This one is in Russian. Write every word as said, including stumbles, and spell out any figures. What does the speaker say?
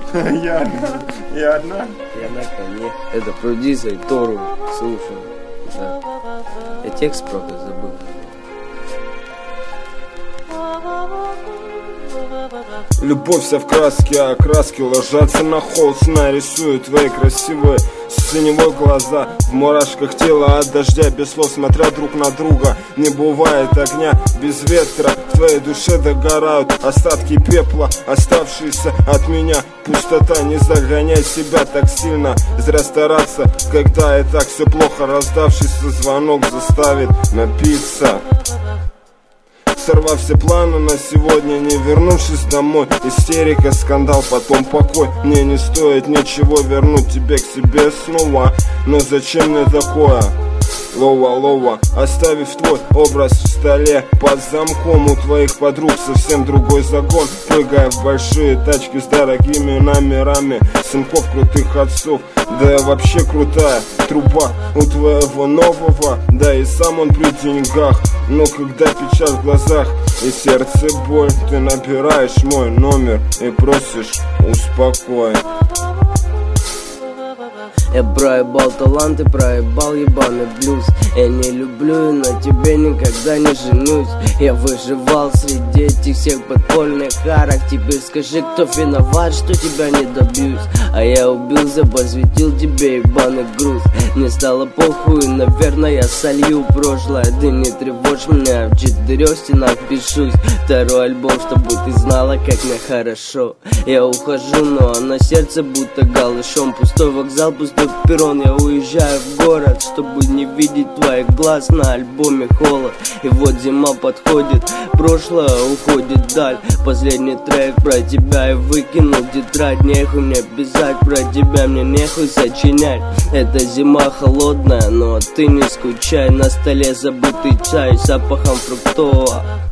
Я, я одна. Я на коне. Это продюсер Тору. Слушай. Да. Я текст, правда, забыл. Любовь вся в краске, а краски ложатся на холст. Нарисую твои красивые синевые глаза в мурашках тела от дождя, без слов смотря друг на друга. Не бывает огня без ветра, в твоей душе догорают остатки пепла, оставшиеся от меня. Пустота, не загоняй себя так сильно, зря стараться, когда и так все плохо. Раздавшийся звонок заставит напиться. Сорвав все планы на сегодня, не вернувшись домой. Истерика, скандал, потом покой. Мне не стоит ничего вернуть тебе к себе снова. Но зачем мне такое? Лоа-лоа, оставив твой образ в столе под замком. У твоих подруг совсем другой загон. Прыгая в большие тачки с дорогими номерами сынков крутых отцов. Да я вообще крутая труба у твоего нового. Да и сам он при деньгах. Но когда печаль в глазах и сердце боль, ты набираешь мой номер и просишь успокой. Я проебал таланты, проебал ебаный блюз. Я не люблю и на тебе никогда не женюсь. Я выживал среди этих всех подпольных арок. Теперь скажи, кто виноват, что тебя не добьюсь. А я убился, посвятил тебе ебаный груз. Мне стало похуй, наверное, я солью прошлое. Ты не тревожь меня, в четырех стенах пишусь. Второй альбом, чтобы ты знала, как мне хорошо. Я ухожу, но на сердце будто голышом. Пустой вокзал, пустой перрон. Я уезжаю в город, чтобы не видеть твоих глаз. На альбоме холод, и вот зима подходит. Прошлое уходит вдаль. Последний трек про тебя я выкинул тетрадь. Нехуй мне писать про тебя, мне нехуй сочинять. Это зима холодная, но ты не скучай. На столе забытый чай с запахом фруктового